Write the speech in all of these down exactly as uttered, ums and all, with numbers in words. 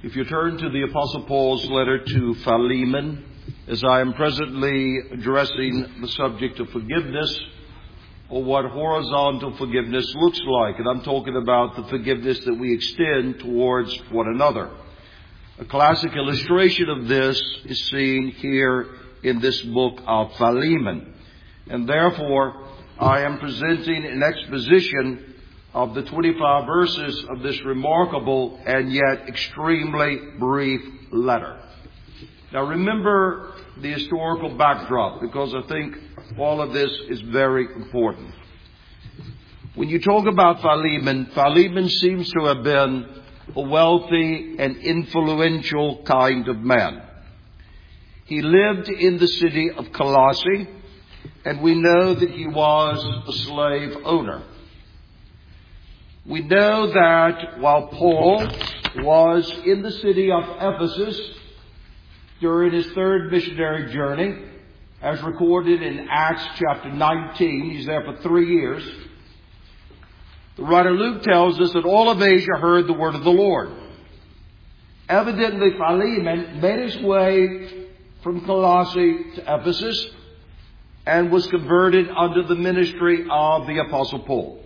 If you turn to the Apostle Paul's letter to Philemon, as I am presently addressing the subject of forgiveness, or what horizontal forgiveness looks like, and I'm talking about the forgiveness that we extend towards one another. A classic illustration of this is seen here in this book of Philemon, and therefore I am presenting an exposition of the twenty-five verses of this remarkable and yet extremely brief letter. Now remember the historical backdrop, because I think all of this is very important. When you talk about Philemon, Philemon seems to have been a wealthy and influential kind of man. He lived in the city of Colossae, and we know that he was a slave owner. We know that while Paul was in the city of Ephesus during his third missionary journey, as recorded in Acts chapter nineteen, he's there for three years. The writer Luke tells us that all of Asia heard the word of the Lord. Evidently, Philemon made his way from Colossae to Ephesus and was converted under the ministry of the Apostle Paul.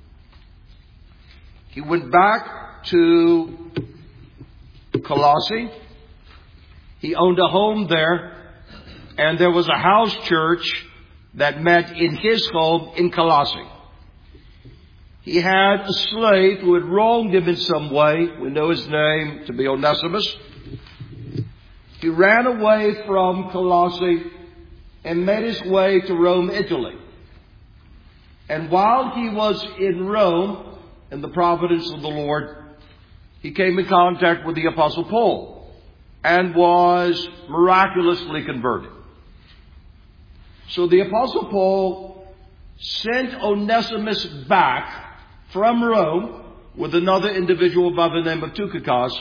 He went back to Colossae. He owned a home there, and there was a house church that met in his home in Colossae. He had a slave who had wronged him in some way. We know his name to be Onesimus. He ran away from Colossae and made his way to Rome, Italy. And while he was in Rome, in the providence of the Lord, he came in contact with the Apostle Paul and was miraculously converted. So the Apostle Paul sent Onesimus back from Rome with another individual by the name of Tychicus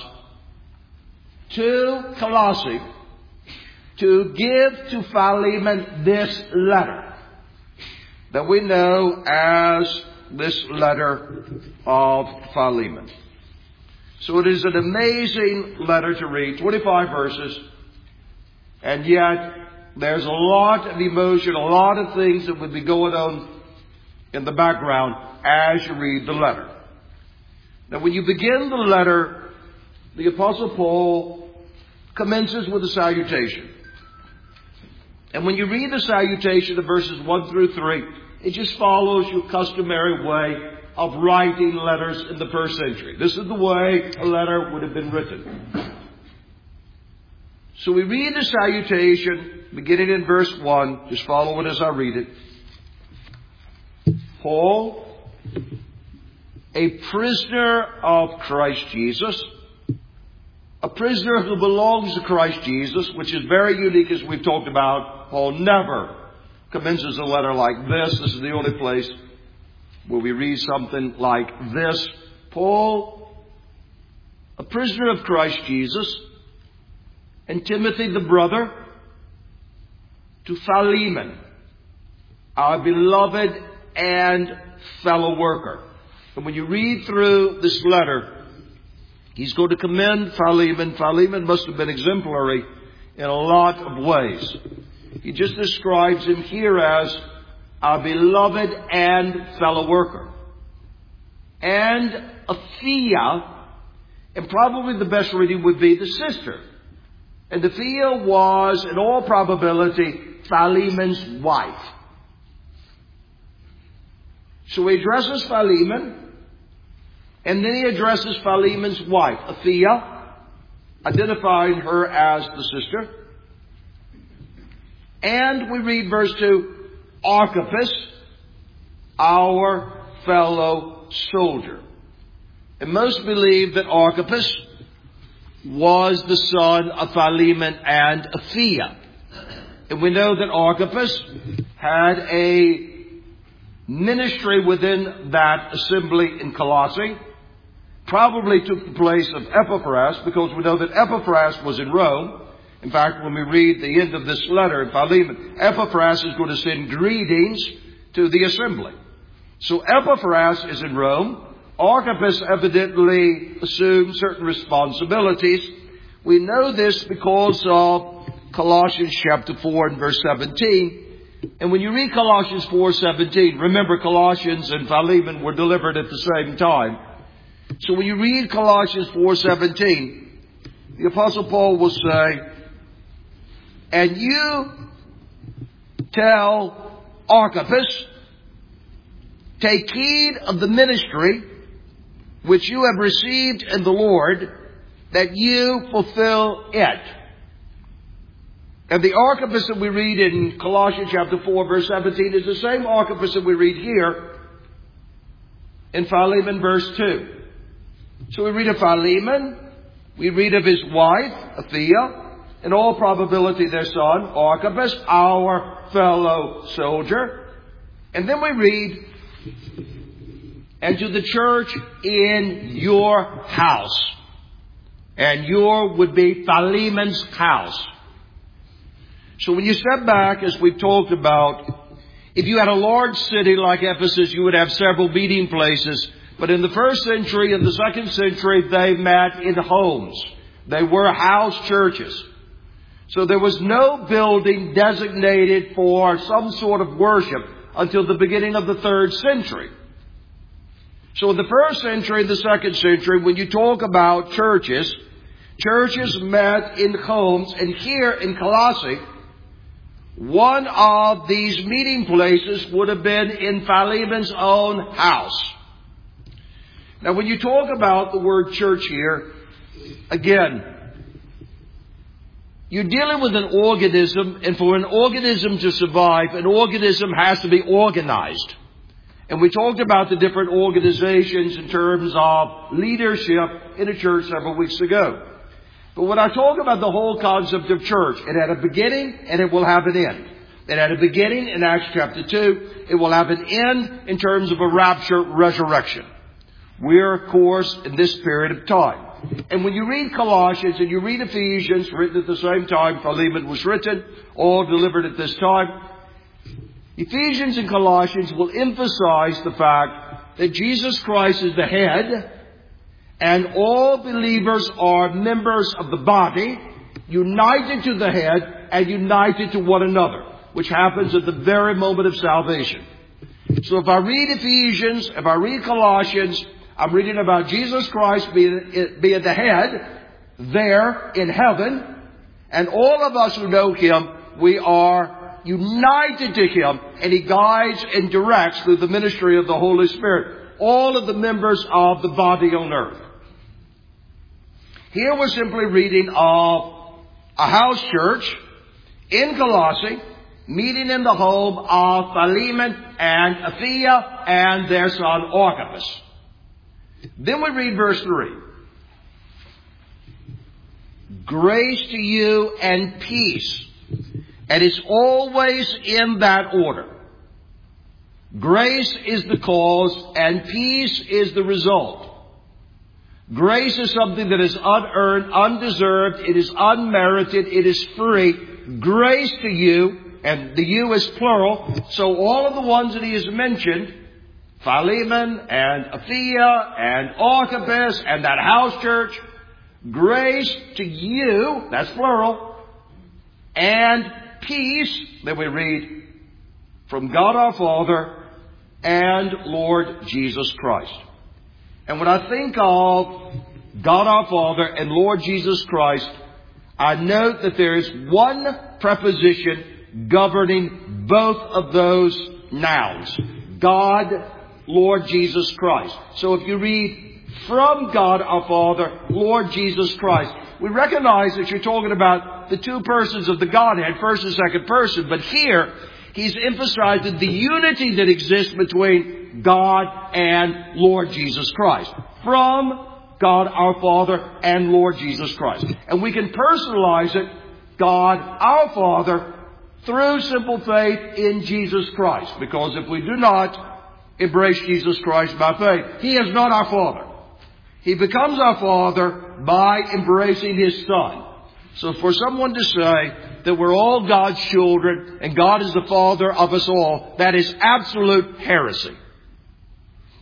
to Colossae to give to Philemon this letter that we know as this letter of Philemon. So it is an amazing letter to read, twenty-five verses, and yet there's a lot of emotion, a lot of things that would be going on in the background as you read the letter. Now when you begin the letter, the Apostle Paul commences with a salutation. And when you read the salutation of verses one through three, it just follows your customary way of writing letters in the first century. This is the way a letter would have been written. So we read the salutation beginning in verse one. Just follow it as I read it. Paul, a prisoner of Christ Jesus, a prisoner who belongs to Christ Jesus, which is very unique as we've talked about. Paul never commences a letter like this. This is the only place where we read something like this. Paul, a prisoner of Christ Jesus, and Timothy the brother, to Philemon, our beloved and fellow worker. And when you read through this letter, he's going to commend Philemon. Philemon must have been exemplary in a lot of ways. He just describes him here as our beloved and fellow worker. And Apphia, and probably the best reading would be the sister. And Apphia was, in all probability, Philemon's wife. So he addresses Philemon, and then he addresses Philemon's wife, Apphia, identifying her as the sister. And we read verse two, Archippus, our fellow soldier. And most believe that Archippus was the son of Philemon and Apphia. And we know that Archippus had a ministry within that assembly in Colossae. Probably took the place of Epaphras, because we know that Epaphras was in Rome. In fact, when we read the end of this letter in Philemon, Epaphras is going to send greetings to the assembly. So Epaphras is in Rome. Archippus evidently assumed certain responsibilities. We know this because of Colossians chapter four and verse seventeen. And when you read Colossians four seventeen, remember Colossians and Philemon were delivered at the same time. So when you read Colossians four seventeen, the Apostle Paul will say, and you tell Archippus, take heed of the ministry which you have received in the Lord, that you fulfill it. And the Archippus that we read in Colossians chapter four verse seventeen is the same Archippus that we read here in Philemon verse two. So we read of Philemon, we read of his wife, Aphia, in all probability their son, Archippus, our fellow soldier. And then we read, and to the church in your house. And your would be Philemon's house. So when you step back, as we've talked about, if you had a large city like Ephesus, you would have several meeting places. But in the first century and the second century, they met in homes. They were house churches. So there was no building designated for some sort of worship until the beginning of the third century. So in the first century and the second century, when you talk about churches, churches met in homes. And here in Colossae, one of these meeting places would have been in Philemon's own house. Now when you talk about the word church here, again, you're dealing with an organism, and for an organism to survive, an organism has to be organized. And we talked about the different organizations in terms of leadership in a church several weeks ago. But when I talk about the whole concept of church, it had a beginning and it will have an end. It had a beginning in Acts chapter two. It will have an end in terms of a rapture resurrection. We're, of course, in this period of time. And when you read Colossians and you read Ephesians, written at the same time Philemon was written, all delivered at this time, Ephesians and Colossians will emphasize the fact that Jesus Christ is the head and all believers are members of the body, united to the head and united to one another, which happens at the very moment of salvation. So if I read Ephesians, if I read Colossians, I'm reading about Jesus Christ being, being the head there in heaven, and all of us who know Him, we are united to Him, and He guides and directs through the ministry of the Holy Spirit all of the members of the body on earth. Here we're simply reading of a house church in Colossae, meeting in the home of Philemon and Aphia and their son Archippus. Then we read verse three. Grace to you and peace. And it's always in that order. Grace is the cause and peace is the result. Grace is something that is unearned, undeserved, it is unmerited, it is free. Grace to you, and the you is plural, so all of the ones that he has mentioned, Philemon and Aphia and Archippus and that house church, grace to you, that's plural, and peace, that we read, from God our Father and Lord Jesus Christ. And when I think of God our Father and Lord Jesus Christ, I note that there is one preposition governing both of those nouns. God, Lord Jesus Christ. So if you read from God our Father, Lord Jesus Christ, we recognize that you're talking about the two persons of the Godhead, first and second person. But here, he's emphasizing the unity that exists between God and Lord Jesus Christ. From God our Father and Lord Jesus Christ. And we can personalize it, God our Father, through simple faith in Jesus Christ. Because if we do not embrace Jesus Christ by faith, He is not our Father. He becomes our Father by embracing His Son. So for someone to say that we're all God's children and God is the Father of us all, that is absolute heresy.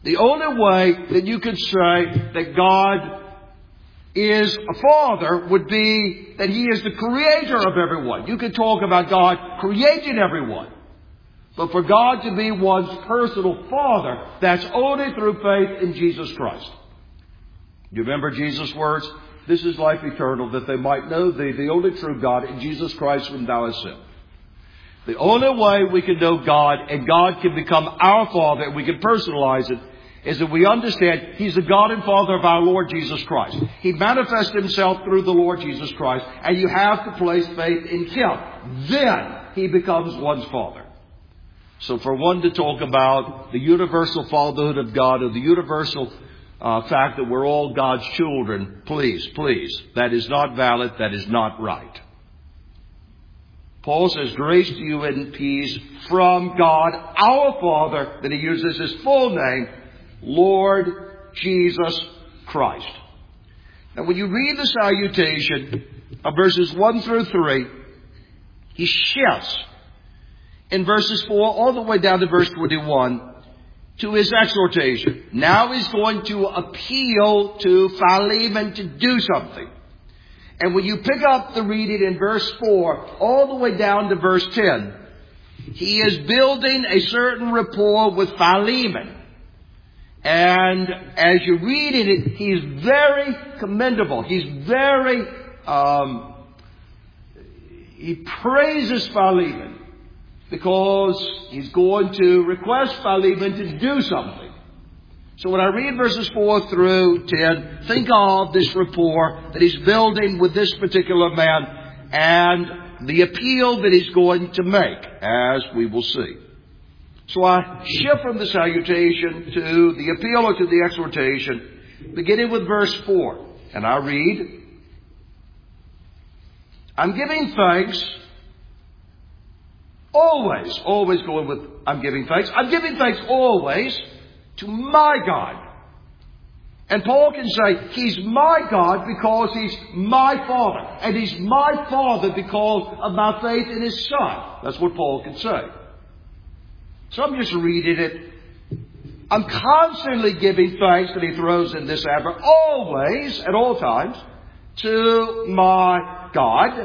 The only way that you could say that God is a father would be that He is the creator of everyone. You could talk about God creating everyone. But for God to be one's personal father, that's only through faith in Jesus Christ. You remember Jesus' words? This is life eternal, that they might know Thee, the only true God, and Jesus Christ whom Thou hast sent. The only way we can know God and God can become our Father and we can personalize it is that we understand He's the God and Father of our Lord Jesus Christ. He manifests Himself through the Lord Jesus Christ, and you have to place faith in Him. Then He becomes one's Father. So for one to talk about the universal fatherhood of God or the universal uh, fact that we're all God's children, please, please, that is not valid. That is not right. Paul says, grace to you and peace from God, our Father, that he uses his full name, Lord Jesus Christ. Now when you read the salutation of verses one through three, he shifts in verses four all the way down to verse twenty-one to his exhortation. Now he's going to appeal to Philemon to do something. And when you pick up the reading in verse four all the way down to verse ten, he is building a certain rapport with Philemon. And as you're reading it, he's very commendable. He's very, um, he praises Philemon because he's going to request Philemon to do something. So when I read verses four through ten, think of this rapport that he's building with this particular man and the appeal that he's going to make, as we will see. So I shift from the salutation to the appeal or to the exhortation, beginning with verse four. And I read, I'm giving thanks always, always going with I'm giving thanks. I'm giving thanks always to my God. And Paul can say, He's my God because He's my Father. And He's my Father because of my faith in His Son. That's what Paul can say. So I'm just reading it. I'm constantly giving thanks, that he throws in this adverb, always, at all times, to my God,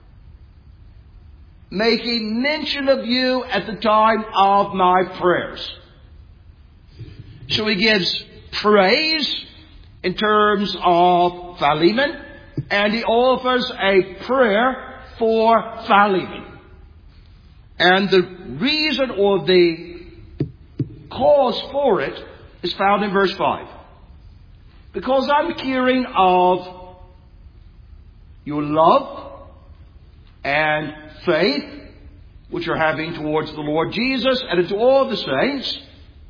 making mention of you at the time of my prayers. So he gives praise in terms of Philemon, and he offers a prayer for Philemon. And the reason or the cause for it is found in verse five. Because I'm hearing of your love and faith which you're having towards the Lord Jesus and to all the saints,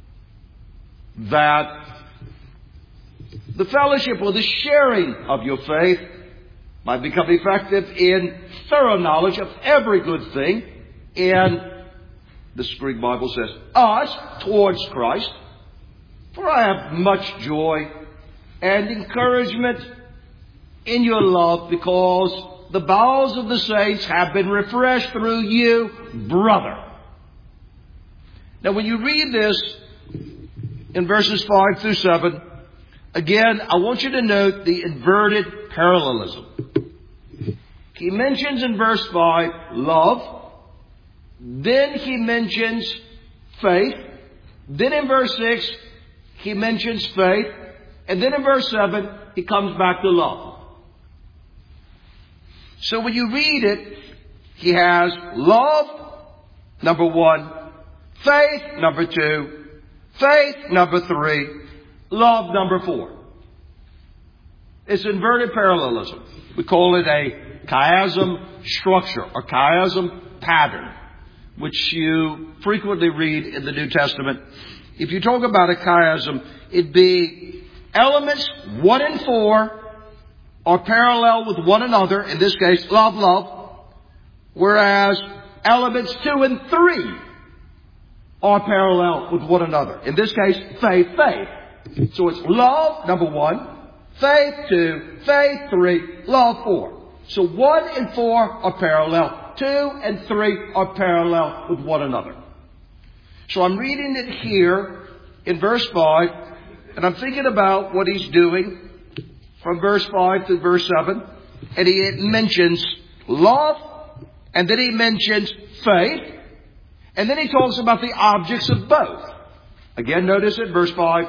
that the fellowship or the sharing of your faith might become effective in thorough knowledge of every good thing, in, this Greek Bible says, us towards Christ. For I have much joy and encouragement in your love, because the bowels of the saints have been refreshed through you, brother. Now when you read this in verses five through seven, again, I want you to note the inverted parallelism. He mentions in verse five love. Then he mentions faith. Then in verse six, he mentions faith. And then in verse seven, he comes back to love. So when you read it, he has love, number one. Faith, number two. Faith, number three. Love, number four. It's inverted parallelism. We call it a chiasm structure or chiasm pattern, which you frequently read in the New Testament. If you talk about a chiasm, it'd be elements one and four are parallel with one another. In this case, love, love. Whereas elements two and three are parallel with one another. In this case, faith, faith. So it's love, number one. Faith, two. Faith, three. Love, four. So one and four are parallel. Two and three are parallel with one another. So I'm reading it here in verse five, and I'm thinking about what he's doing from verse five to verse seven, and he mentions love, and then he mentions faith, and then he talks about the objects of both. Again, notice it, verse five.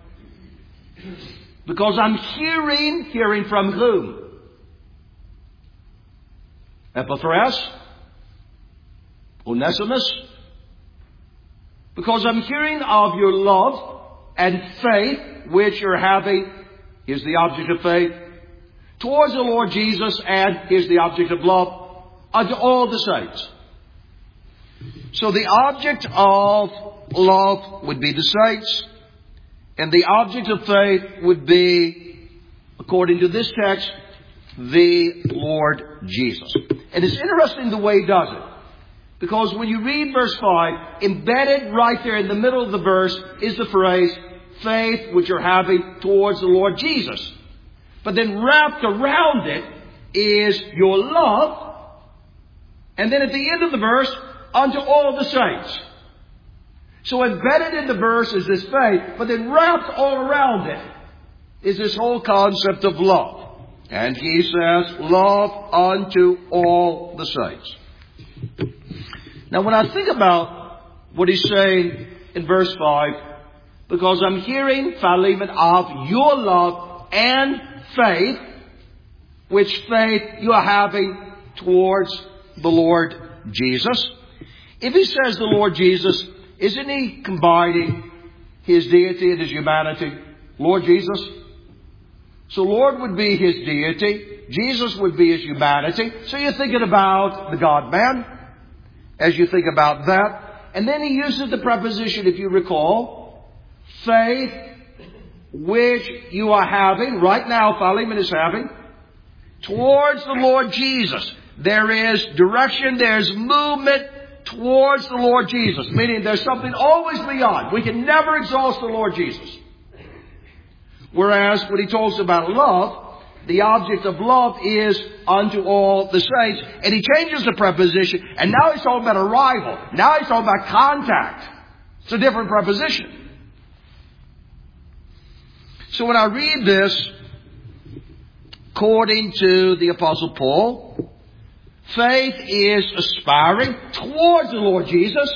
Because I'm hearing, hearing from whom? Epaphras? Onesimus? Because I'm hearing of your love and faith, which you're having, here's the object of faith, towards the Lord Jesus, and here's the object of love, unto all the saints. So the object of love would be the saints, and the object of faith would be, according to this text, the Lord Jesus. And it's interesting the way he does it. Because when you read verse five, embedded right there in the middle of the verse is the phrase, faith which you're having towards the Lord Jesus. But then wrapped around it is your love. And then at the end of the verse, unto all the saints. So embedded in the verse is this faith, but then wrapped all around it is this whole concept of love. And he says, love unto all the saints. Now when I think about what he's saying in verse five, because I'm hearing, Philemon, of your love and faith, which faith you are having towards the Lord Jesus. If he says the Lord Jesus, isn't he combining his deity and his humanity? Lord Jesus. So Lord would be his deity. Jesus would be his humanity. So you're thinking about the God-man as you think about that. And then he uses the preposition, if you recall, faith which you are having, right now Philemon is having, towards the Lord Jesus. There is direction, there's movement towards the Lord Jesus. Meaning there's something always beyond. We can never exhaust the Lord Jesus. Whereas when he talks about love, the object of love is unto all the saints. And he changes the preposition. And now he's talking about arrival. Now he's talking about contact. It's a different preposition. So when I read this, according to the Apostle Paul, faith is aspiring towards the Lord Jesus,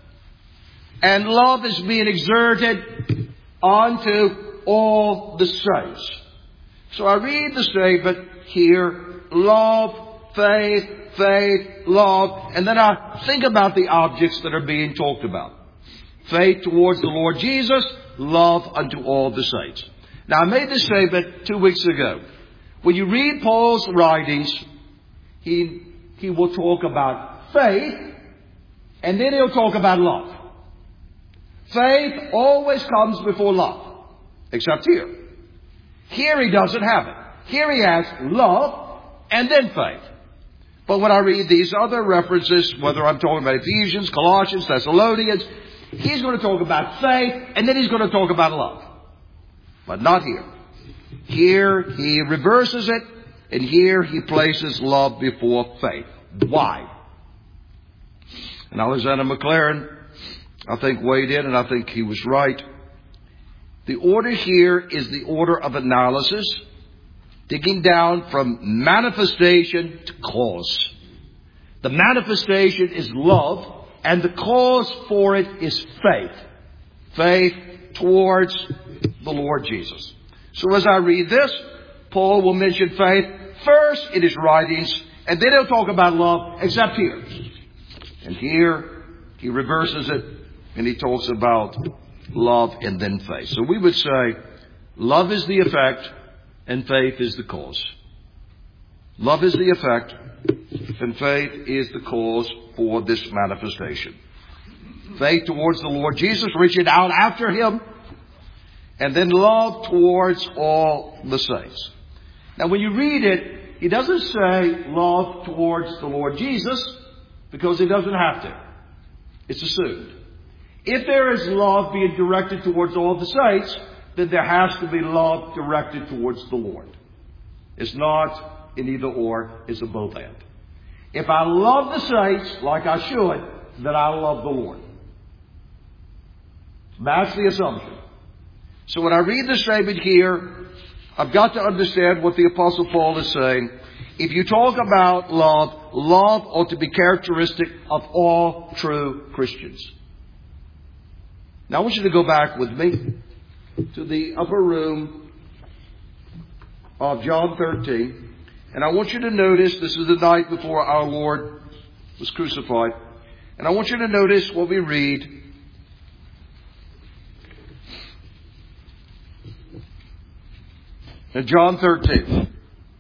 and love is being exerted onto all the saints. So I read the statement here, love, faith, faith, love, and then I think about the objects that are being talked about. Faith towards the Lord Jesus, love unto all the saints. Now I made this statement two weeks ago. When you read Paul's writings, he He will talk about faith, and then he'll talk about love. Faith always comes before love, except here. Here he doesn't have it. Here he has love and then faith. But when I read these other references, whether I'm talking about Ephesians, Colossians, Thessalonians, he's going to talk about faith, and then he's going to talk about love. But not here. Here he reverses it. And here he places love before faith. Why? And Alexander McLaren, I think, weighed in, and I think he was right. The order here is the order of analysis, digging down from manifestation to cause. The manifestation is love, and the cause for it is faith. Faith towards the Lord Jesus. So as I read this, Paul will mention faith first in his writings, and then he'll talk about love, except here. And here, he reverses it, and he talks about love and then faith. So we would say, love is the effect, and faith is the cause. Love is the effect, and faith is the cause for this manifestation. Faith towards the Lord Jesus, reaching out after him, and then love towards all the saints. Now when you read it, he doesn't say love towards the Lord Jesus, because he doesn't have to. It's assumed. If there is love being directed towards all the saints, then there has to be love directed towards the Lord. It's not an either or, it's a both and. If I love the saints like I should, then I love the Lord. That's the assumption. So when I read the statement here, I've got to understand what the Apostle Paul is saying. If you talk about love, love ought to be characteristic of all true Christians. Now I want you to go back with me to the upper room of John thirteen. And I want you to notice, this is the night before our Lord was crucified. And I want you to notice what we read. In John thirteen.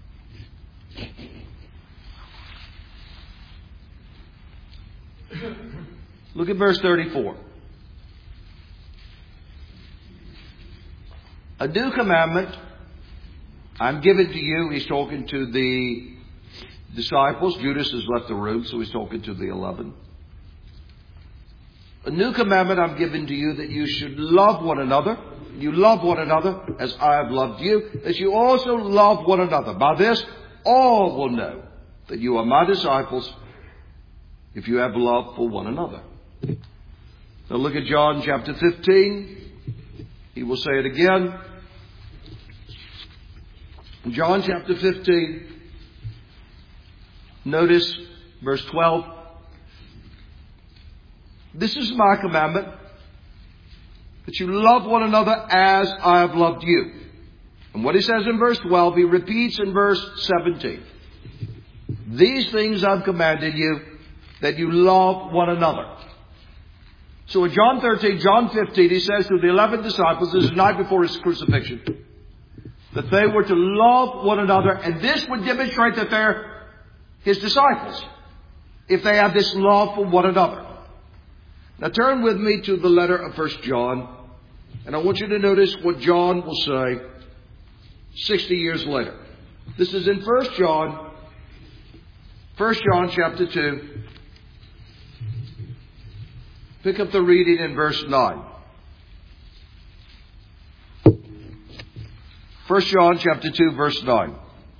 Look at verse thirty-four. A new commandment I'm given to you. He's talking to the disciples. Judas has left the room, so he's talking to the eleven. A new commandment I'm given to you, that you should love one another. You love one another as I have loved you, that you also love one another. By this, all will know that you are my disciples, if you have love for one another. Now look at John chapter fifteen. He will say it again. John chapter fifteen. Notice verse twelve. This is my commandment, that you love one another as I have loved you. And what he says in verse twelve, he repeats in verse seventeen. These things I've commanded you, that you love one another. So in John thirteen, John fifteen, he says to the eleven disciples, this is the night before his crucifixion, that they were to love one another, and this would demonstrate that they're his disciples, if they have this love for one another. Now turn with me to the letter of First John, and I want you to notice what John will say sixty years later. This is in First John, First John chapter two. Pick up the reading in verse nine. First John chapter two, verse nine.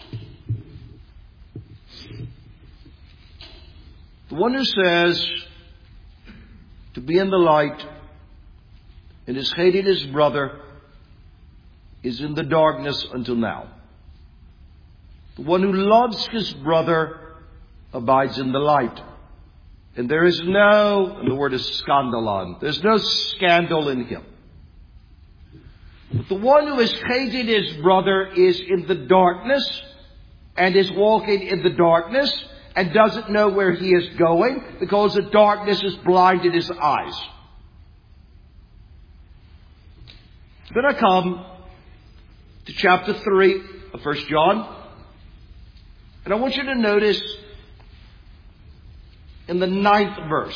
The one who says to be in the light and is hating his brother is in the darkness until now. The one who loves his brother abides in the light. And there is no, and the word is scandalon, there's no scandal in him. But the one who is hating his brother is in the darkness and is walking in the darkness and doesn't know where he is going because the darkness has blinded his eyes. Then I come to chapter three of First John. And I want you to notice in the ninth verse.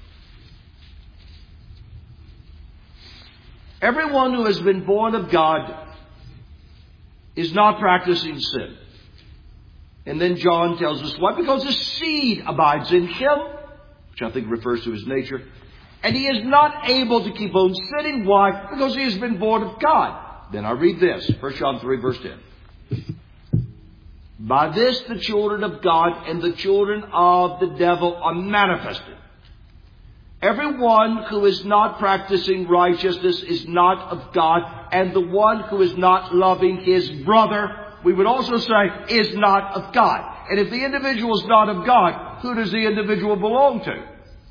Everyone who has been born of God is not practicing sin. And then John tells us why. Because the seed abides in him, which I think refers to his nature. And he is not able to keep on sinning. Why? Because he has been born of God. Then I read this. First John three, verse ten. By this the children of God and the children of the devil are manifested. Everyone who is not practicing righteousness is not of God, and the one who is not loving his brother, we would also say, is not of God. And if the individual is not of God, who does the individual belong to?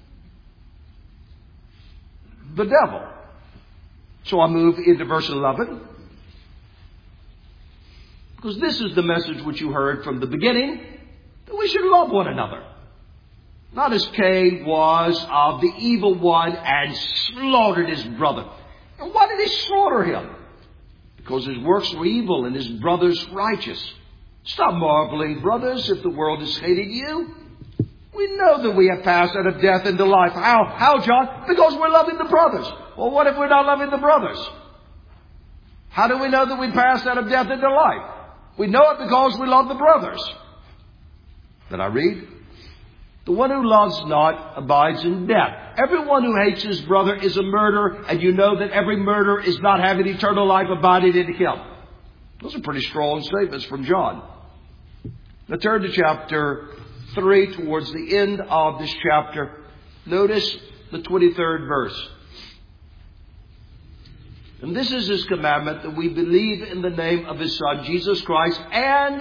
The devil. So I move into verse eleven. Because this is the message which you heard from the beginning, that we should love one another. Not as Cain was of the evil one and slaughtered his brother. And why did he slaughter him? Because his works were evil and his brother's righteous. Stop marveling, brothers, if the world is hating you. We know that we have passed out of death into life. How? How, John? Because we're loving the brothers. Well, what if we're not loving the brothers? How do we know that we passed out of death into life? We know it because we love the brothers. Then I read, the one who loves not abides in death. Everyone who hates his brother is a murderer, and you know that every murderer is not having eternal life abiding in him. Those are pretty strong statements from John. Now turn to chapter three, towards the end of this chapter. Notice the twenty-third verse. And this is His commandment, that we believe in the name of His Son, Jesus Christ, and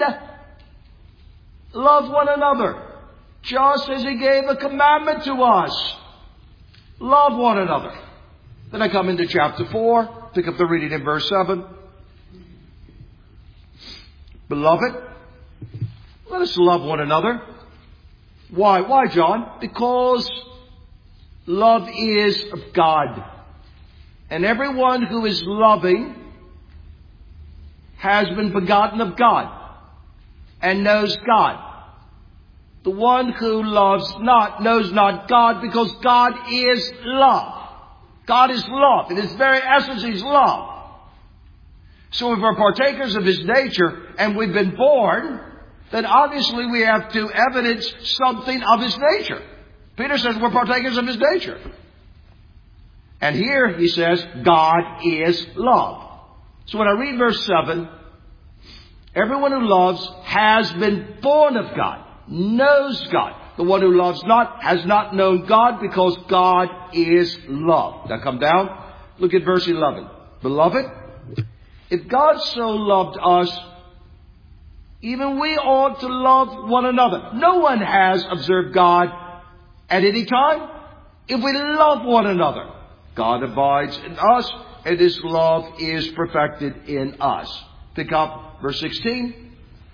love one another, just as He gave a commandment to us. Love one another. Then I come into chapter four, pick up the reading in verse seven. Beloved, let us love one another. Why? Why, John? Because love is of God. And everyone who is loving has been begotten of God and knows God. The one who loves not knows not God, because God is love. God is love. In His very essence, He's love. So if we're partakers of His nature and we've been born, then obviously we have to evidence something of His nature. Peter says we're partakers of His nature. And here he says, God is love. So when I read verse seven, everyone who loves has been born of God, knows God. The one who loves not has not known God, because God is love. Now come down, look at verse eleven. Beloved, if God so loved us, even we ought to love one another. No one has observed God at any time. If we love one another, God abides in us, and His love is perfected in us. Pick up verse sixteen.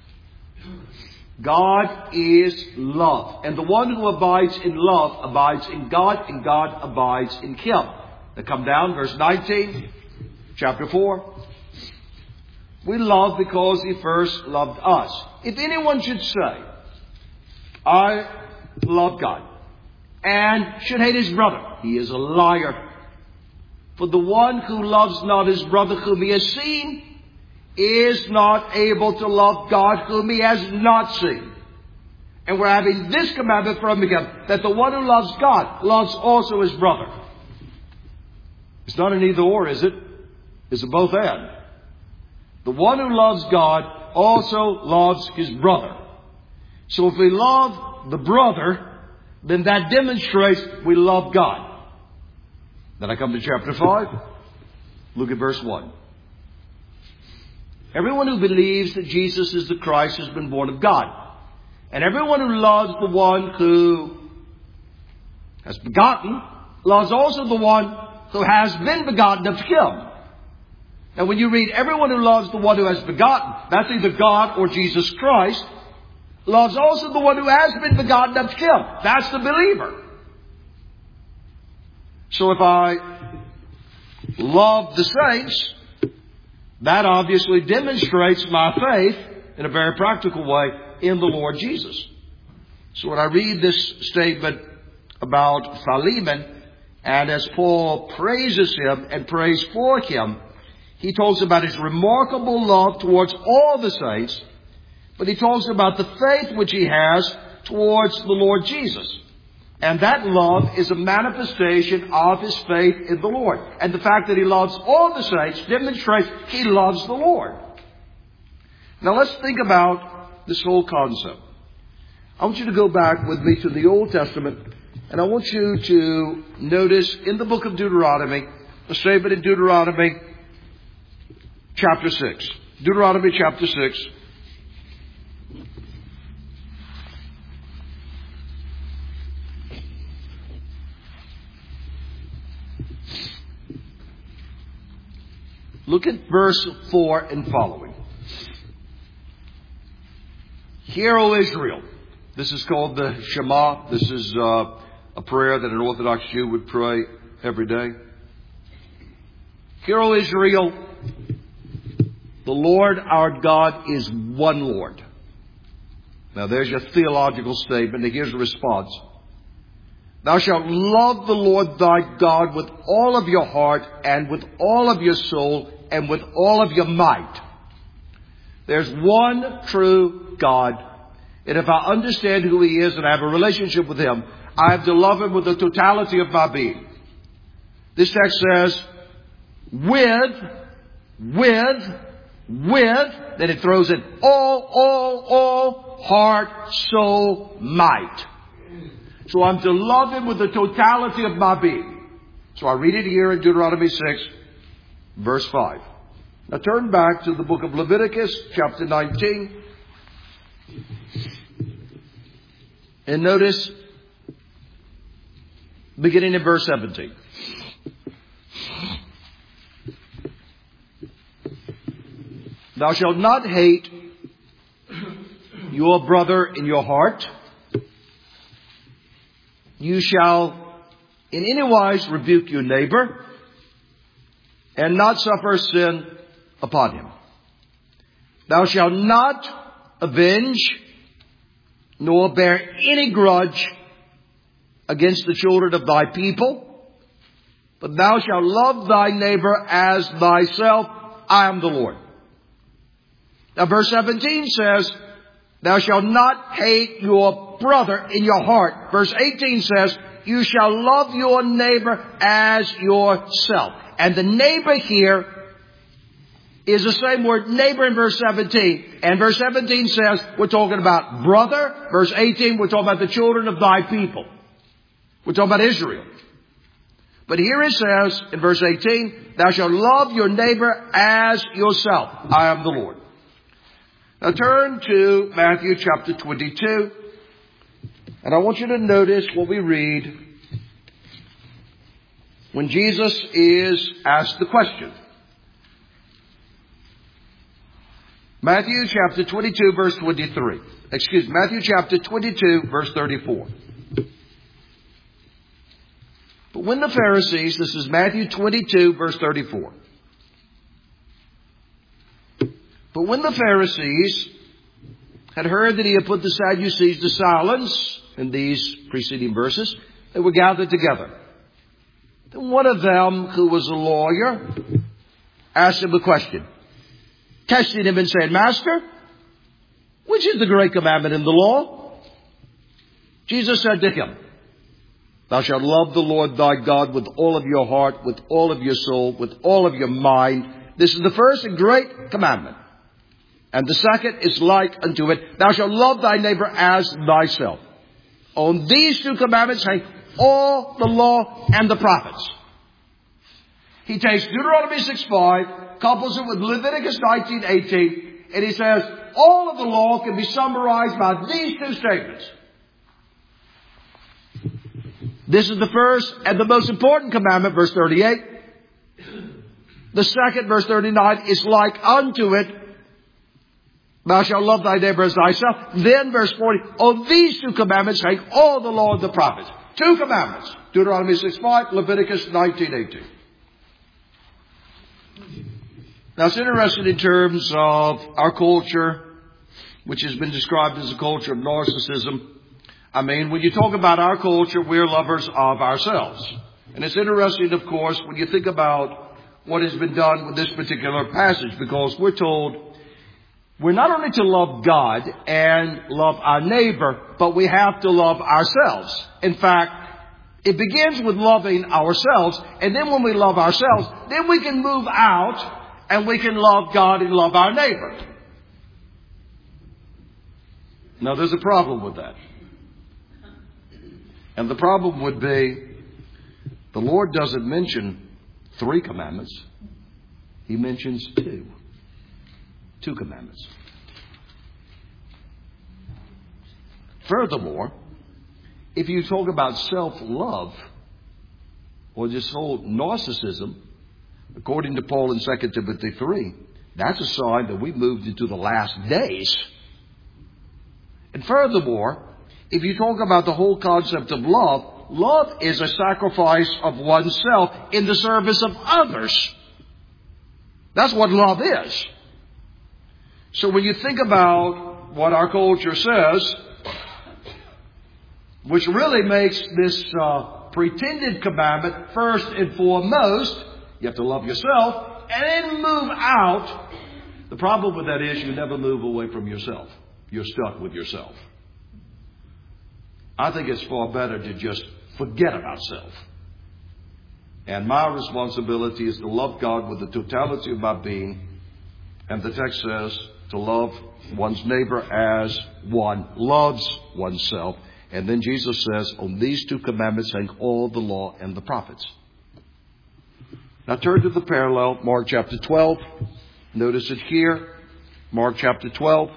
God is love, and the one who abides in love abides in God, and God abides in him. Now come down, verse nineteen, chapter four. We love because He first loved us. If anyone should say, I love God, and should hate his brother, he is a liar. For the one who loves not his brother whom he has seen is not able to love God whom he has not seen. And we're having this commandment from Him, that the one who loves God loves also his brother. It's not an either or, is it? It's a both and. The one who loves God also loves his brother. So if we love the brother, then that demonstrates we love God. Then I come to chapter five. Look at verse one. Everyone who believes that Jesus is the Christ has been born of God. And everyone who loves the one who has begotten loves also the one who has been begotten of Him. And when you read everyone who loves the one who has begotten, that's either God or Jesus Christ, loves also the one who has been begotten of Him. That's the believer. So if I love the saints, that obviously demonstrates my faith in a very practical way in the Lord Jesus. So when I read this statement about Philemon, and as Paul praises him and prays for him, he talks about his remarkable love towards all the saints, but he talks about the faith which he has towards the Lord Jesus. And that love is a manifestation of his faith in the Lord. And the fact that he loves all the saints demonstrates he loves the Lord. Now let's think about this whole concept. I want you to go back with me to the Old Testament, and I want you to notice in the book of Deuteronomy, a statement in Deuteronomy chapter six. Deuteronomy chapter six. Look at verse four and following. Hear, O Israel. This is called the Shema. This is uh, a prayer that an Orthodox Jew would pray every day. Hear, O Israel, the Lord our God is one Lord. Now there's your theological statement. And here's the response. Thou shalt love the Lord thy God with all of your heart and with all of your soul and with all of your might. There's one true God. And if I understand who He is and I have a relationship with Him, I have to love Him with the totality of my being. This text says, with, with, with, then it throws in all, all, all, heart, soul, might. So I'm to love Him with the totality of my being. So I read it here in Deuteronomy six, verse five. Now turn back to the book of Leviticus, chapter nineteen. And notice, beginning in verse seventeen. Thou shalt not hate your brother in your heart. You shall in any wise rebuke your neighbor, and not suffer sin upon him. Thou shalt not avenge, nor bear any grudge against the children of thy people, but thou shalt love thy neighbor as thyself. I am the Lord. Now verse seventeen says, thou shalt not hate your brother in your heart. Verse eighteen says, you shall love your neighbor as yourself. And the neighbor here is the same word neighbor in verse seventeen. And verse seventeen says we're talking about brother. Verse eighteen, we're talking about the children of thy people. We're talking about Israel. But here it says in verse eighteen, thou shalt love your neighbor as yourself. I am the Lord. Now turn to Matthew chapter twenty-two. And I want you to notice what we read when Jesus is asked the question. Matthew chapter twenty-two, verse twenty-three. Excuse me, Matthew chapter twenty-two, verse thirty-four. But when the Pharisees, this is Matthew twenty-two, verse thirty-four. But when the Pharisees had heard that he had put the Sadducees to silence in these preceding verses, they were gathered together. Then one of them, who was a lawyer, asked him a question, testing him and said, Master, which is the great commandment in the law? Jesus said to him, thou shalt love the Lord thy God with all of your heart, with all of your soul, with all of your mind. This is the first and great commandment. And the second is like unto it, thou shalt love thy neighbor as thyself. On these two commandments hang all the law and the prophets. He takes Deuteronomy six five, couples it with Leviticus nineteen eighteen, and he says all of the law can be summarized by these two statements. This is the first and the most important commandment, verse thirty-eight. The second, verse thirty-nine, is like unto it, thou shalt love thy neighbor as thyself. Then verse forty, on these two commandments hang all the law and the prophets. Two commandments. Deuteronomy six five, Leviticus nineteen eighteen. Now it's interesting in terms of our culture, which has been described as a culture of narcissism. I mean, when you talk about our culture, we're lovers of ourselves. And it's interesting, of course, when you think about what has been done with this particular passage, because we're told we're not only to love God and love our neighbor, but we have to love ourselves. In fact, it begins with loving ourselves, and then when we love ourselves, then we can move out and we can love God and love our neighbor. Now, there's a problem with that. And the problem would be the Lord doesn't mention three commandments. He mentions two. Two commandments. Furthermore, if you talk about self-love or this whole narcissism, according to Paul in Second Timothy three, that's a sign that we've moved into the last days. And furthermore, if you talk about the whole concept of love, love is a sacrifice of oneself in the service of others. That's what love is. So when you think about what our culture says, which really makes this uh, pretended commandment first and foremost, you have to love yourself and then move out. The problem with that is you never move away from yourself. You're stuck with yourself. I think it's far better to just forget about self. And my responsibility is to love God with the totality of my being. And the text says to love one's neighbor as one loves oneself. And then Jesus says, on these two commandments hang all the law and the prophets. Now turn to the parallel, Mark chapter twelve. Notice it here, Mark chapter twelve.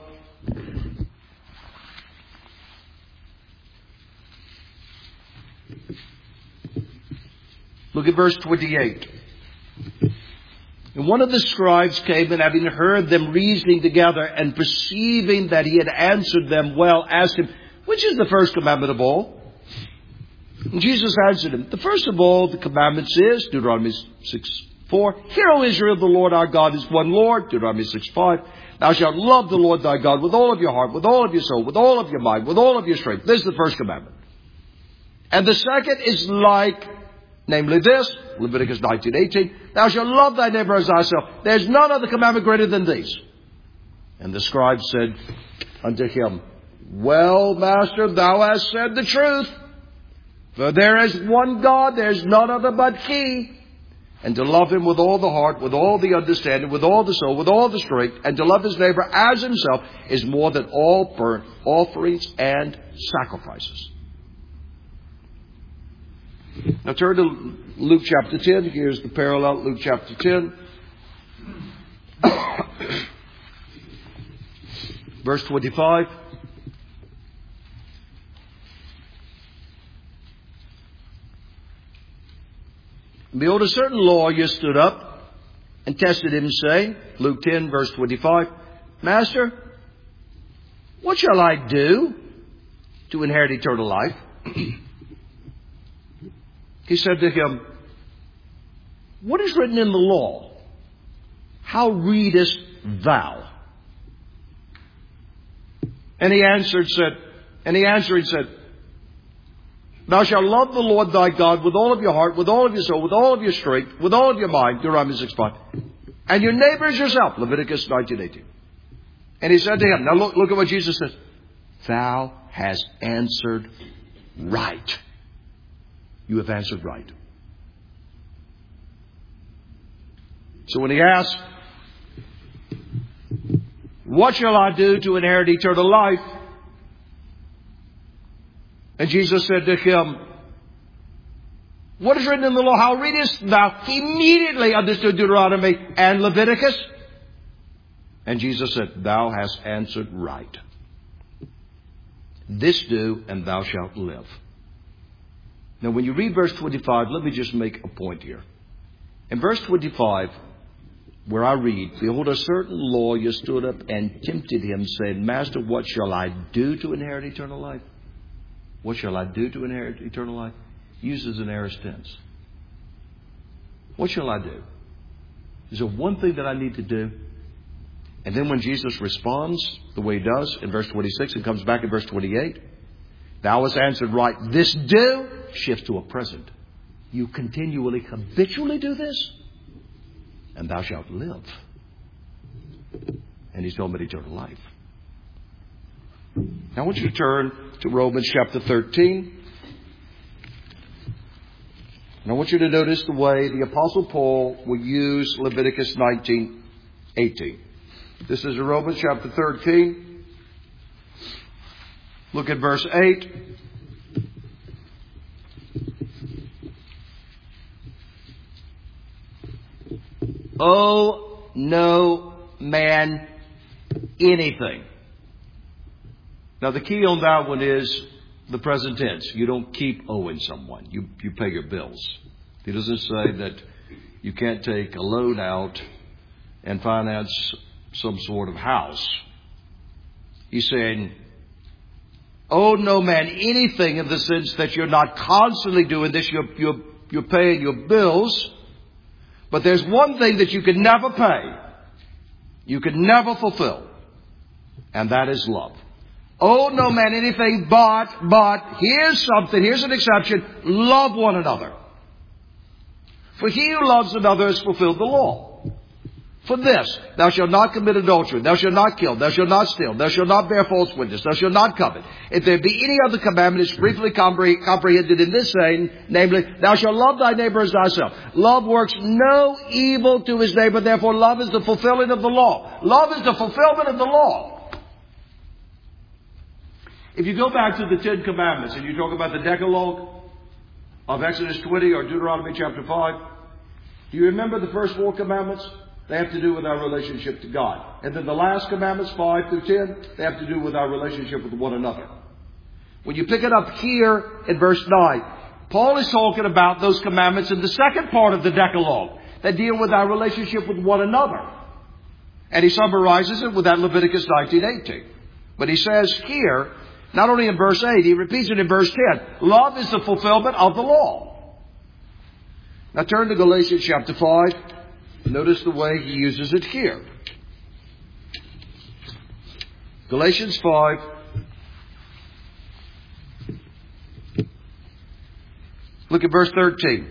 Look at verse twenty-eight. And one of the scribes came, and having heard them reasoning together, and perceiving that he had answered them well, asked him, which is the first commandment of all? And Jesus answered him, the first of all the commandments is, Deuteronomy six four, Hear, O Israel, the Lord our God is one Lord, Deuteronomy six five. Thou shalt love the Lord thy God with all of your heart, with all of your soul, with all of your mind, with all of your strength. This is the first commandment. And the second is like, namely this, Leviticus nineteen eighteen, Thou shalt love thy neighbor as thyself. There's none other commandment greater than these. And the scribe said unto him, Well, master, thou hast said the truth. For there is one God, there is none other but He. And to love Him with all the heart, with all the understanding, with all the soul, with all the strength, and to love his neighbor as himself is more than all burnt offerings and sacrifices. Now turn to Luke chapter ten. Here's the parallel, Luke chapter ten. Verse twenty-five. Behold, a certain lawyer stood up and tested him, saying, Luke ten, verse twenty-five, Master, what shall I do to inherit eternal life? He said to him, What is written in the law? How readest thou? And he answered, said, and he answered and said, Thou shalt love the Lord thy God with all of your heart, with all of your soul, with all of your strength, with all of your mind, Deuteronomy six five, and your neighbor is yourself, Leviticus nineteen eighteen. And he said to him, now look, look at what Jesus says, Thou hast answered right. You have answered right. So when he asked, What shall I do to inherit eternal life? And Jesus said to him, What is written in the law? How readest thou? He immediately understood Deuteronomy and Leviticus. And Jesus said, Thou hast answered right. This do, and thou shalt live. Now, when you read verse twenty-five, let me just make a point here. In verse twenty-five, where I read, Behold, a certain lawyer stood up and tempted him, saying, Master, what shall I do to inherit eternal life? What shall I do to inherit eternal life? Uses an aorist tense. What shall I do? Is there one thing that I need to do? And then when Jesus responds the way he does in verse twenty-six and comes back in verse twenty-eight, Thou hast answered right. This do shifts to a present. You continually, habitually do this, and thou shalt live. And he's talking about eternal life. Now I want you to turn to Romans chapter thirteen. And I want you to notice the way the Apostle Paul will use Leviticus nineteen eighteen. This is Romans chapter thirteen. Look at verse eight. Owe no man anything. Now the key on that one is the present tense. You don't keep owing someone. You, you pay your bills. He doesn't say that you can't take a loan out and finance some sort of house. He's saying, owe no man anything in the sense that you're not constantly doing this. You're, you're, you're paying your bills. But there's one thing that you can never pay. You can never fulfill. And that is love. Owe no man anything but, but, here's something, here's an exception, love one another. For he who loves another has fulfilled the law. For this, thou shalt not commit adultery, thou shalt not kill, thou shalt not steal, thou shalt not bear false witness, thou shalt not covet. If there be any other commandment, it's briefly compre- comprehended in this saying, namely, thou shalt love thy neighbor as thyself. Love works no evil to his neighbor, therefore love is the fulfilling of the law. Love is the fulfillment of the law. If you go back to the Ten Commandments and you talk about the Decalogue of Exodus twenty or Deuteronomy chapter five, Do you remember the first four commandments? They have to do with our relationship to God. And then the last commandments, five through ten, they have to do with our relationship with one another. When you pick it up here in verse nine, Paul is talking about those commandments in the second part of the Decalogue that deal with our relationship with one another. And he summarizes it with that Leviticus nineteen eighteen. But he says here, not only in verse eight, he repeats it in verse ten, love is the fulfillment of the law. Now turn to Galatians chapter five. Notice the way he uses it here. Galatians five. Look at verse thirteen.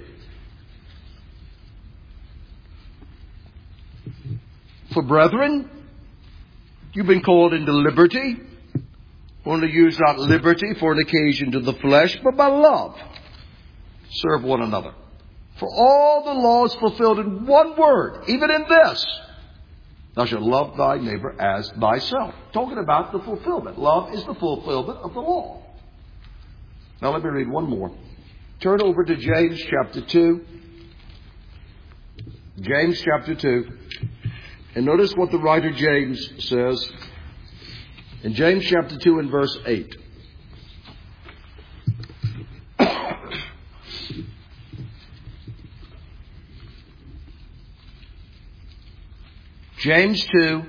For brethren, you've been called into liberty. Only use not liberty for an occasion to the flesh, but by love serve one another. For all the law is fulfilled in one word, even in this: thou shalt love thy neighbor as thyself. Talking about the fulfillment. Love is the fulfillment of the law. Now let me read one more. Turn over to James chapter two. James chapter two. And notice what the writer James says in James chapter two and verse eight. James two,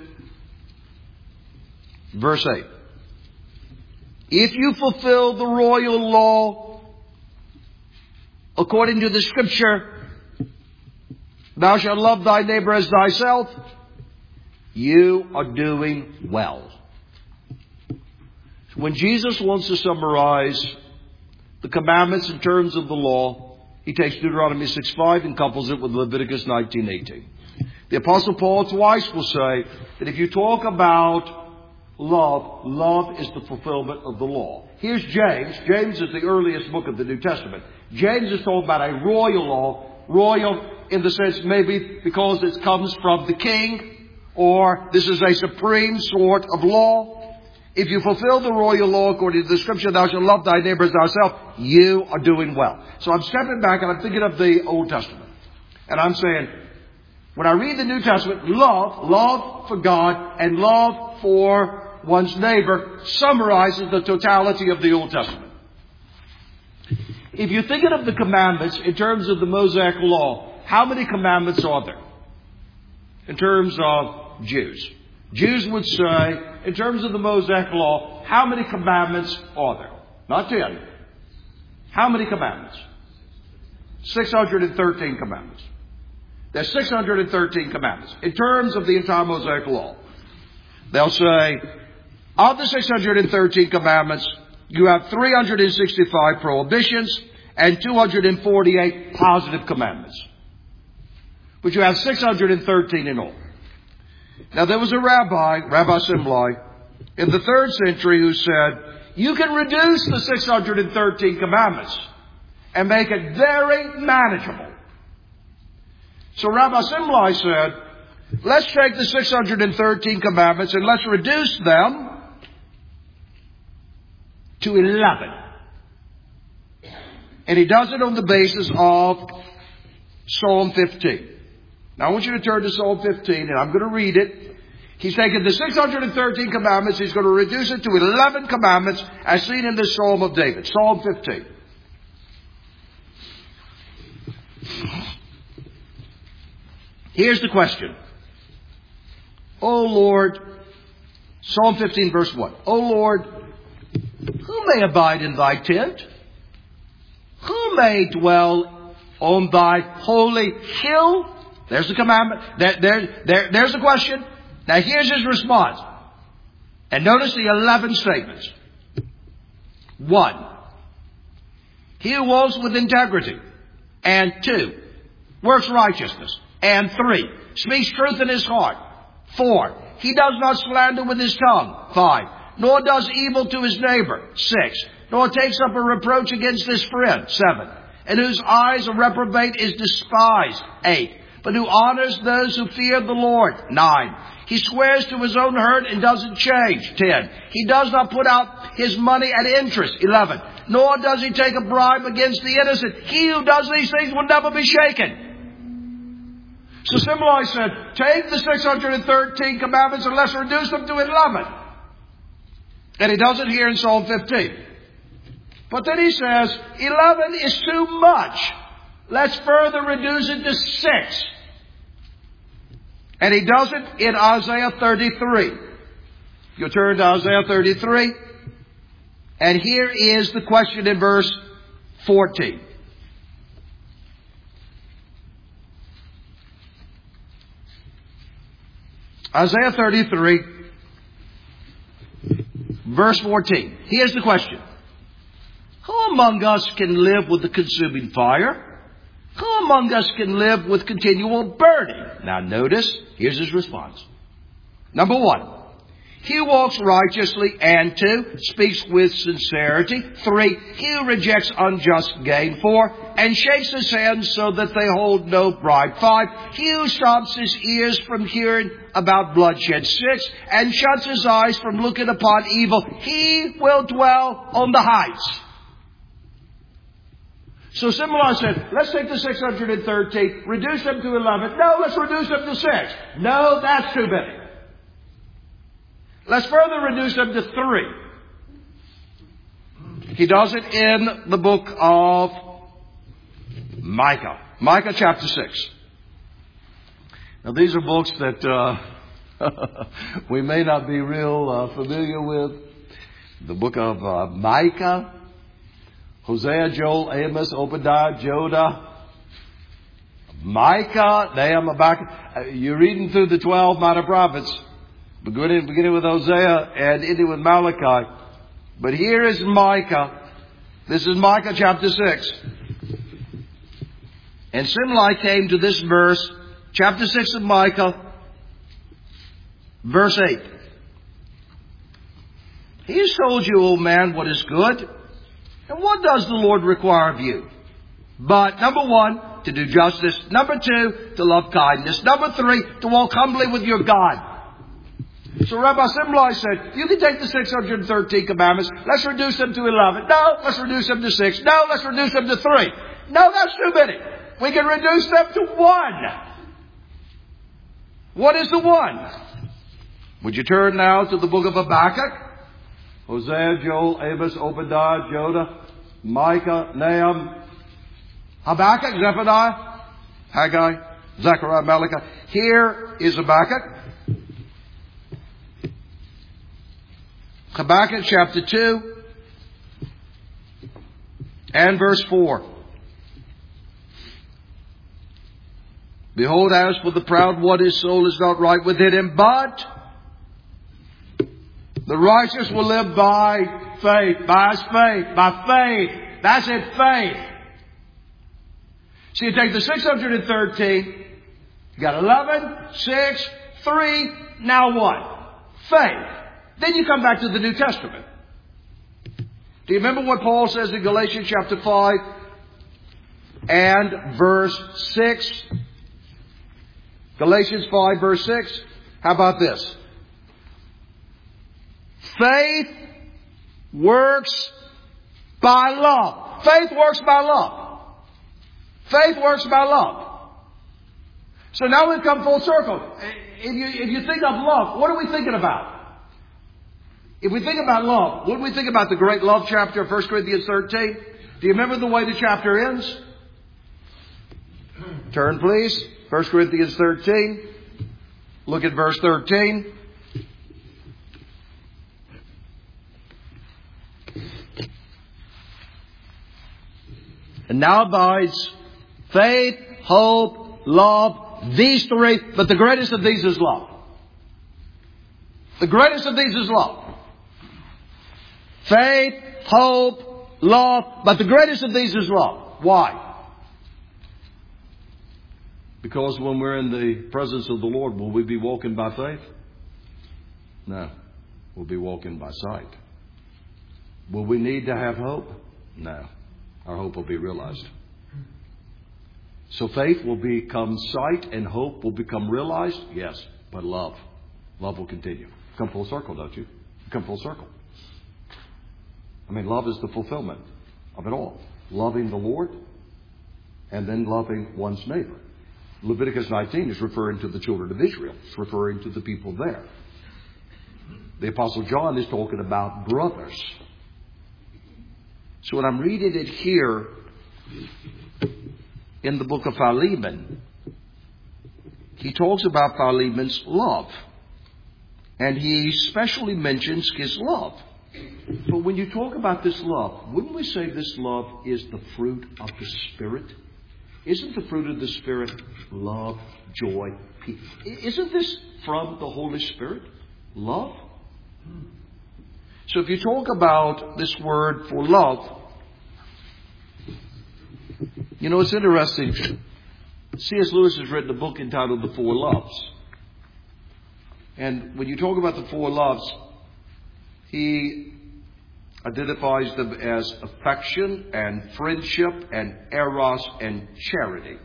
verse eight. If you fulfill the royal law according to the Scripture, thou shalt love thy neighbor as thyself, you are doing well. When Jesus wants to summarize the commandments in terms of the law, he takes Deuteronomy six five and couples it with Leviticus nineteen eighteen. The Apostle Paul twice will say that if you talk about love, love is the fulfillment of the law. Here's James. James is the earliest book of the New Testament. James is talking about a royal law. Royal in the sense maybe because it comes from the king, or this is a supreme sort of law. If you fulfill the royal law according to the Scripture, thou shalt love thy neighbor as thyself, you are doing well. So I'm stepping back and I'm thinking of the Old Testament. And I'm saying, when I read the New Testament, love, love for God and love for one's neighbor summarizes the totality of the Old Testament. If you're thinking of the commandments in terms of the Mosaic law, how many commandments are there? In terms of Jews. Jews would say, in terms of the Mosaic law, how many commandments are there? Not ten. How many commandments? six hundred thirteen commandments. There's six hundred thirteen commandments. In terms of the entire Mosaic law, they'll say, of the six hundred thirteen commandments, you have three hundred sixty-five prohibitions and two hundred forty-eight positive commandments. But you have six hundred thirteen in all. Now there was a rabbi, Rabbi Simlai, in the third century who said, you can reduce the six hundred thirteen commandments and make it very manageable. So Rabbi Simlai said, let's take the six hundred thirteen commandments and let's reduce them to eleven. And he does it on the basis of Psalm fifteen. Now I want you to turn to Psalm fifteen and I'm going to read it. He's taken the six hundred thirteen commandments, he's going to reduce it to eleven commandments as seen in the Psalm of David. Psalm fifteen. Here's the question. O Lord, Psalm fifteen verse one. O Lord, who may abide in thy tent? Who may dwell on thy holy hill? There's the commandment. There, there, there, there's the question. Now here's his response. And notice the eleven statements. One, he who walks with integrity. And two, works righteousness. And three, speaks truth in his heart. Four, he does not slander with his tongue. Five, nor does evil to his neighbor. Six, nor takes up a reproach against his friend. Seven, and whose eyes a reprobate is despised. Eight, but who honors those who fear the Lord. Nine, he swears to his own hurt and doesn't change. Ten, he does not put out his money at interest. Eleven, nor does he take a bribe against the innocent. He who does these things will never be shaken. So Simlai said, take the six hundred thirteen commandments and let's reduce them to eleven. And he does it here in Psalm fifteen. But then he says, eleven is too much. Let's further reduce it to six. And he does it in Isaiah thirty-three. You'll turn to Isaiah thirty-three. And here is the question in verse fourteen. Isaiah thirty-three, verse fourteen. Here's the question. Who among us can live with the consuming fire? Who among us can live with continual burning? Now notice, here's his response. Number one, he who walks righteously, and two, speaks with sincerity. Three, he who rejects unjust gain. Four, and shakes his hands so that they hold no bribe. Five, he who stops his ears from hearing about bloodshed. Six, and shuts his eyes from looking upon evil. He will dwell on the heights. So Simlai said, let's take the six hundred thirteen, reduce them to eleven. No, let's reduce them to six. No, that's too many. Let's further reduce them to three. He does it in the book of Micah. Micah chapter six. Now these are books that uh, we may not be real uh, familiar with. The book of uh, Micah, Hosea, Joel, Amos, Obadiah, Jodah, Micah, Nahum, Habakkuk. Uh, you're reading through the twelve minor prophets, beginning, beginning with Hosea and ending with Malachi. But here is Micah. This is Micah chapter six. And Simlai came to this verse, chapter six of Micah, verse eight. He has told you, O man, what is good. And what does the Lord require of you? But, number one, to do justice. Number two, to love kindness. Number three, to walk humbly with your God. So Rabbi Simlai said, you can take the six hundred thirteen commandments. Let's reduce them to eleven. No, let's reduce them to six. No, let's reduce them to three. No, that's too many. We can reduce them to one. What is the one? Would you turn now to the book of Habakkuk? Hosea, Joel, Amos, Obadiah, Jodah, Micah, Nahum, Habakkuk, Zephaniah, Haggai, Zechariah, Malachi. Here is Habakkuk. Habakkuk chapter two and verse four. Behold, as for the proud one, his soul is not right within him, but the righteous will live by faith. By his faith. By faith. That's it, faith. So you take the six hundred thirteen, you got eleven, six, three, now what? Faith. Then you come back to the New Testament. Do you remember what Paul says in Galatians chapter five and verse six? Galatians five verse six. How about this? Faith works by love. Faith works by love. Faith works by love. So now we've come full circle. If you, if you think of love, what are we thinking about? If we think about love, what do we think about the great love chapter of First Corinthians thirteen? Do you remember the way the chapter ends? Turn, please. First Corinthians thirteen. Look at verse thirteen. And now abides faith, hope, love, these three, but the greatest of these is love. The greatest of these is love. Faith, hope, love, but the greatest of these is love. Why? Because when we're in the presence of the Lord, will we be walking by faith? No. We'll be walking by sight. Will we need to have hope? No. Our hope will be realized. So faith will become sight and hope will become realized? Yes. But love. Love will continue. Come full circle, don't you? Come full circle. I mean, love is the fulfillment of it all. Loving the Lord and then loving one's neighbor. Leviticus nineteen is referring to the children of Israel. It's referring to the people there. The Apostle John is talking about brothers. So when I'm reading it here in the book of Philemon, he talks about Philemon's love. And he specially mentions his love. But when you talk about this love, wouldn't we say this love is the fruit of the Spirit? Isn't the fruit of the Spirit love, joy, peace? Isn't this from the Holy Spirit? Love? So if you talk about this word for love, you know, it's interesting. C S Lewis has written a book entitled The Four Loves. And when you talk about the four loves, he identifies them as affection and friendship and eros and charity.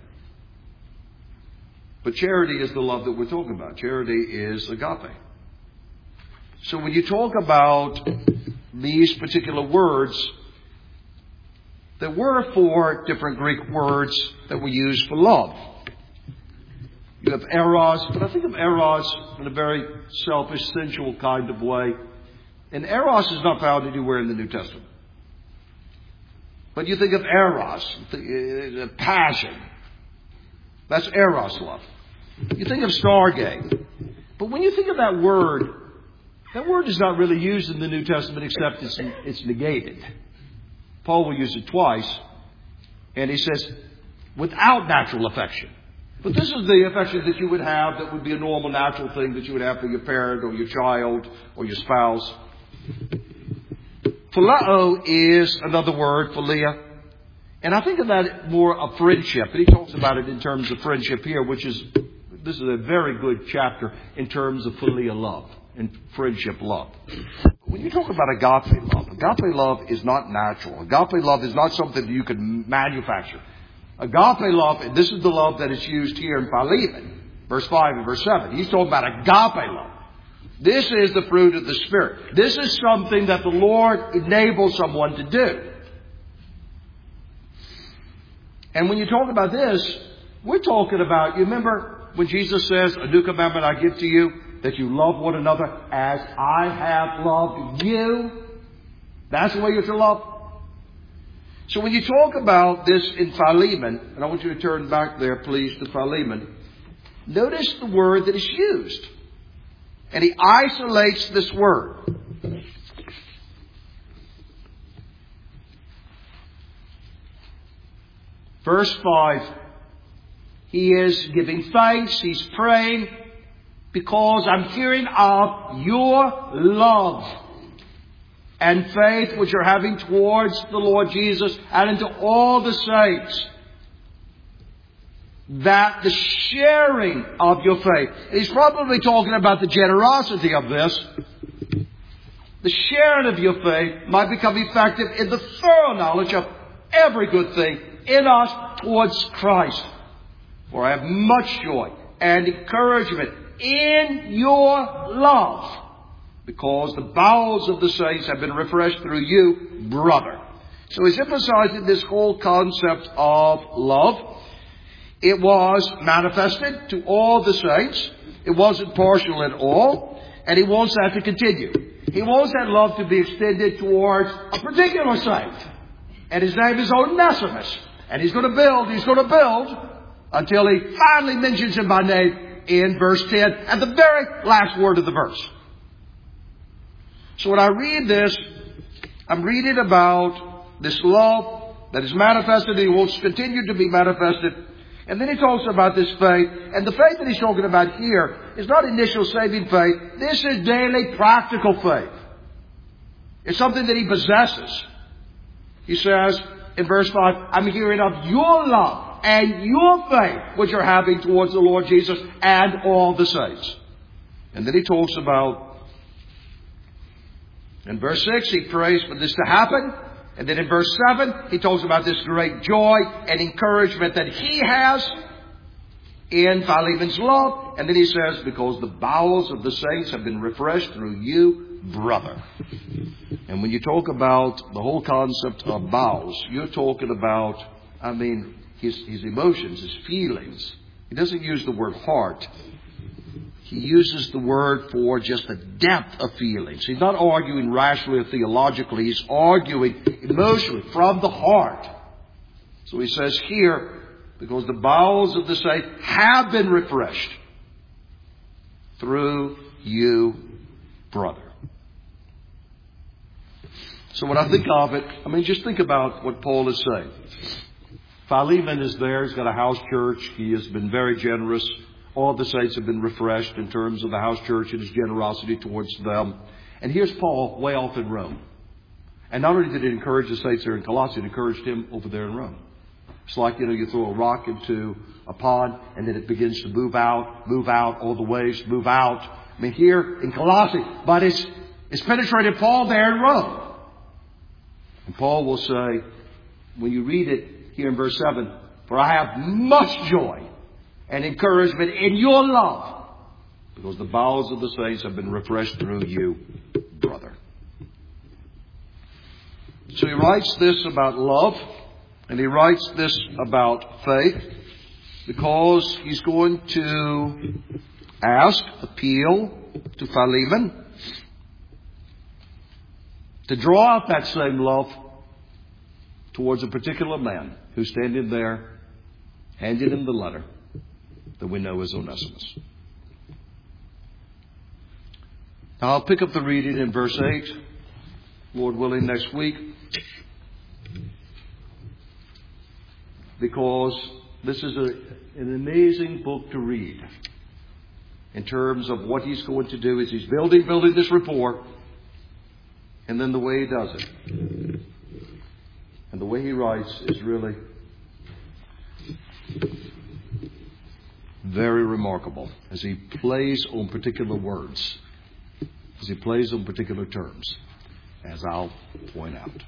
But charity is the love that we're talking about. Charity is agape. So when you talk about these particular words, there were four different Greek words that were used for love. You have eros, but I think of eros in a very selfish, sensual kind of way. And eros is not found anywhere in the New Testament. But you think of eros, passion. That's eros love. You think of stargate. But when you think of that word, that word is not really used in the New Testament except it's, it's negated. Paul will use it twice. And he says, without natural affection. But this is the affection that you would have that would be a normal, natural thing that you would have for your parent or your child or your spouse. Phileo is another word, philia. And I think of that more of friendship. And he talks about it in terms of friendship here, which is, this is a very good chapter in terms of philia love and friendship love. When you talk about agape love, agape love is not natural. Agape love is not something that you can manufacture. Agape love, and this is the love that is used here in Philemon, verse five and verse seven. He's talking about agape love. This is the fruit of the Spirit. This is something that the Lord enables someone to do. And when you talk about this, we're talking about, you remember when Jesus says, a new commandment I give to you, that you love one another as I have loved you. That's the way you're to love. So when you talk about this in Philemon, and I want you to turn back there, please, to Philemon, notice the word that is used. And he isolates this word. Verse five, he is giving thanks, he's praying, because I'm hearing of your love and faith which you're having towards the Lord Jesus and into all the saints. That the sharing of your faith. He's probably talking about the generosity of this. The sharing of your faith might become effective in the thorough knowledge of every good thing in us towards Christ. For I have much joy and encouragement in your love, because the bowels of the saints have been refreshed through you, brother. So he's emphasizing this whole concept of love. It was manifested to all the saints. It wasn't partial at all. And he wants that to continue. He wants that love to be extended towards a particular saint. And his name is Onesimus. And he's going to build, he's going to build until he finally mentions him by name in verse ten, at the very last word of the verse. So when I read this, I'm reading about this love that is manifested, and he wants to continue to be manifested. And then he talks about this faith. And the faith that he's talking about here is not initial saving faith. This is daily practical faith. It's something that he possesses. He says in verse five, I'm hearing of your love and your faith which you're having towards the Lord Jesus and all the saints. And then he talks about, in verse six, he prays for this to happen. And then in verse seven, he talks about this great joy and encouragement that he has in Philemon's love. And then he says, because the bowels of the saints have been refreshed through you, brother. And when you talk about the whole concept of bowels, you're talking about, I mean, his, his emotions, his feelings, He doesn't use the word heart. He uses the word for just the depth of feelings. He's not arguing rationally or theologically. He's arguing emotionally from the heart. So he says here, because the bowels of the saints have been refreshed through you, brother. So when I think of it, I mean, just think about what Paul is saying. Philemon is there. He's got a house church. He has been very generous. All the saints have been refreshed in terms of the house church and his generosity towards them. And here's Paul way off in Rome. And not only did he encourage the saints there in Colossae, it encouraged him over there in Rome. It's like, you know, you throw a rock into a pond and then it begins to move out, move out, all the waves move out. I mean, here in Colossae, but it's, it's penetrated Paul there in Rome. And Paul will say, when you read it here in verse seven, for I have much joy and encouragement in your love, because the bowels of the saints have been refreshed through you, brother. So he writes this about love, and he writes this about faith, because he's going to ask, appeal to Philemon to draw out that same love towards a particular man who's standing there, handing him the letter that we know as Onesimus. Now I'll pick up the reading in verse eight, Lord willing, next week, because this is a, an amazing book to read in terms of what he's going to do as he's building, building this rapport, and then the way he does it. And the way he writes is really very remarkable as he plays on particular words, as he plays on particular terms, as I'll point out.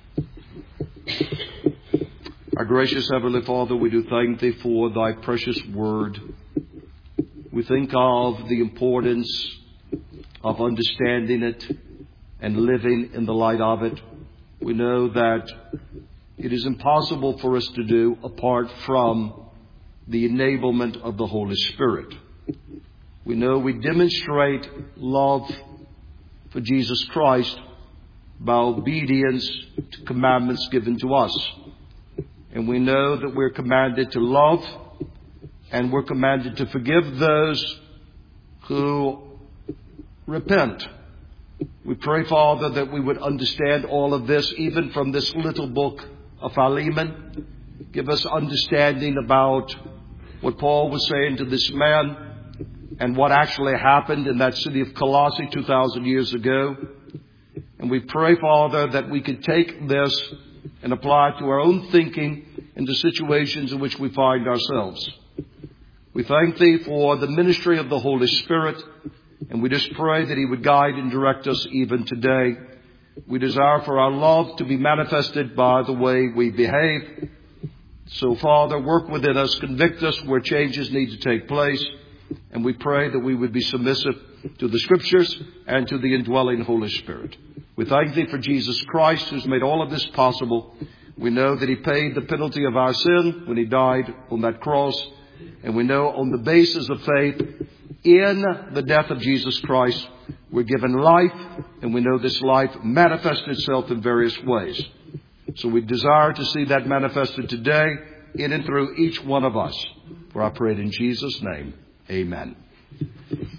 Our gracious Heavenly Father, we do thank Thee for Thy precious word. We think of the importance of understanding it and living in the light of it. We know that it is impossible for us to do apart from the enablement of the Holy Spirit. We know we demonstrate love for Jesus Christ by obedience to commandments given to us. And we know that we're commanded to love, and we're commanded to forgive those who repent. We pray, Father, that we would understand all of this, even from this little book of Philemon. Give us understanding about what Paul was saying to this man and what actually happened in that city of Colossae two thousand years ago. And we pray, Father, that we could take this and apply it to our own thinking in the situations in which we find ourselves. We thank Thee for the ministry of the Holy Spirit, and we just pray that He would guide and direct us even today. We desire for our love to be manifested by the way we behave. So, Father, work within us, convict us where changes need to take place, and we pray that we would be submissive to the Scriptures and to the indwelling Holy Spirit. We thank Thee for Jesus Christ, who's made all of this possible. We know that He paid the penalty of our sin when He died on that cross, and we know on the basis of faith in the death of Jesus Christ, we're given life, and we know this life manifests itself in various ways. So we desire to see that manifested today in and through each one of us. For I pray it in Jesus' name. Amen.